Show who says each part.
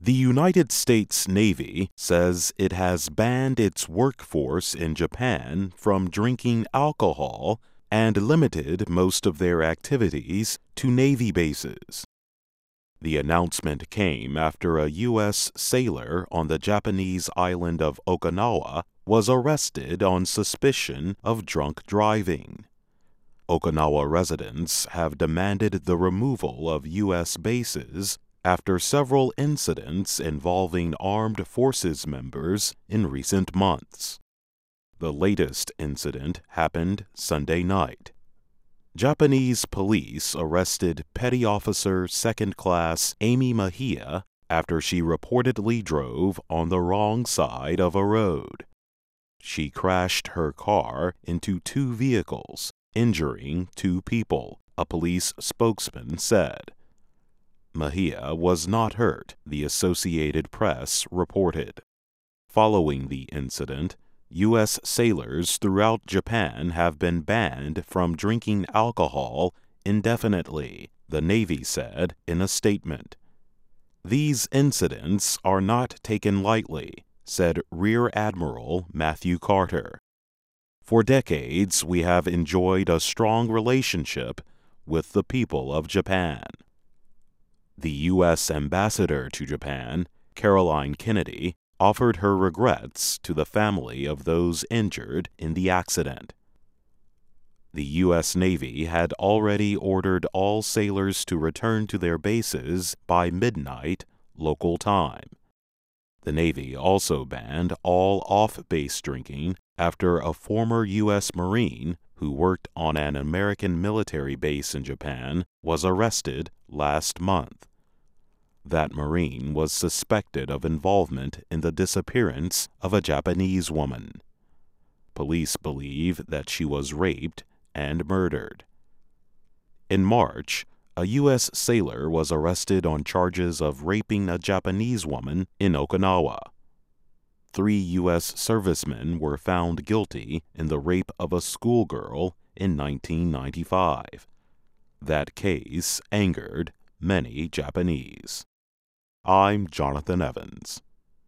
Speaker 1: The United States Navy says it has banned its workforce in Japan from drinking alcohol and limited most of their activities to Navy bases. The announcement came after a U.S. sailor on the Japanese island of Okinawa was arrested on suspicion of drunk driving. Okinawa residents have demanded the removal of U.S. bases after several incidents involving armed forces members in recent months. The latest incident happened Sunday night. Japanese police arrested Petty Officer Second Class Amy Mejia after she reportedly drove on the wrong side of a road. She crashed her car into two vehicles, injuring two people, a police spokesman said. Mejia was not hurt, the Associated Press reported. Following the incident, U.S. sailors throughout Japan have been banned from drinking alcohol indefinitely, the Navy said in a statement. These incidents are not taken lightly, said Rear Admiral Matthew Carter. For decades, we have enjoyed a strong relationship with the people of Japan. The U.S. ambassador to Japan, Caroline Kennedy, offered her regrets to the family of those injured in the accident. The U.S. Navy had already ordered all sailors to return to their bases by midnight local time. The Navy also banned all off-base drinking after a former U.S. Marine who worked on an American military base in Japan was arrested last month. That Marine was suspected of involvement in the disappearance of a Japanese woman. Police believe that she was raped and murdered. In March, a U.S. sailor was arrested on charges of raping a Japanese woman in Okinawa. 3 U.S. servicemen were found guilty in the rape of a schoolgirl in 1995. That case angered many Japanese. I'm Jonathan Evans.